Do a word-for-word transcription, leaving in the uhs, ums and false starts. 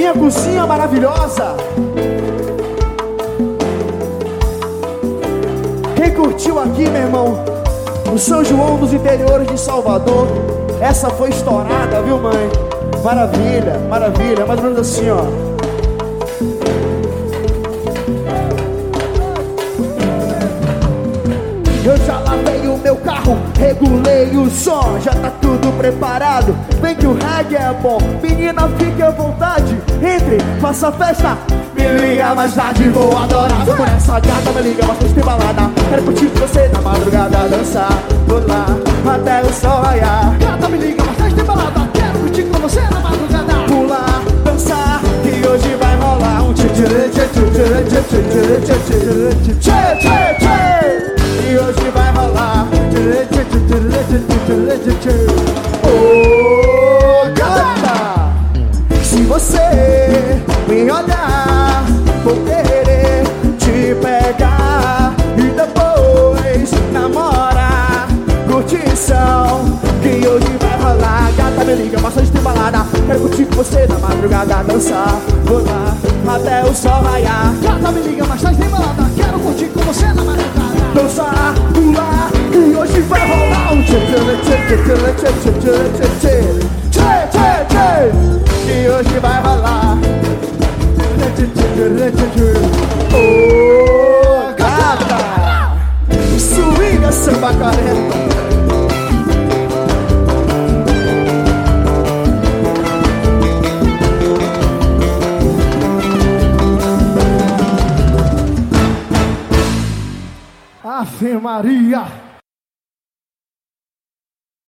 minha cozinha maravilhosa. Quem curtiu aqui, meu irmão, o São João dos interiores de Salvador, essa foi estourada, viu, mãe? Maravilha, maravilha, mais ou menos assim, ó. Eu já lavei o meu carro, regulei o som, já tá tudo preparado. Vem que o reggae é bom, menina, fique à vontade. Entre, faça festa, me liga mais tarde, vou adorar. Por essa gata, me liga, mas tem balada. Quero curtir com você na madrugada, dançar, vou lá, até o sol raiar. Gata, me liga, mas tem balada. Quero curtir com você na madrugada, pular, dançar, que hoje vai rolar um tchê tchê tchê tchê tchê tchê tchê tchê tchê tchê tchê. E hoje vai rolar oh, gata, se você me olhar, vou querer te pegar e depois namorar. Curtição, que hoje vai rolar. Gata, me liga, bastante tem balada. Quero curtir com você na madrugada, dançar, vou lá, até o sol raiar. Gata, me liga, bastante tem balada. Quero curtir com você na madrugada, dançar, pular, e hoje vai rolar um tchê tchê tchê tchê tchê tchê tchê tchê tchê tchê. E hoje vai rolar tchê tchê tchê tchê. Oh, gata, swinga samba quarenta. Ave Maria.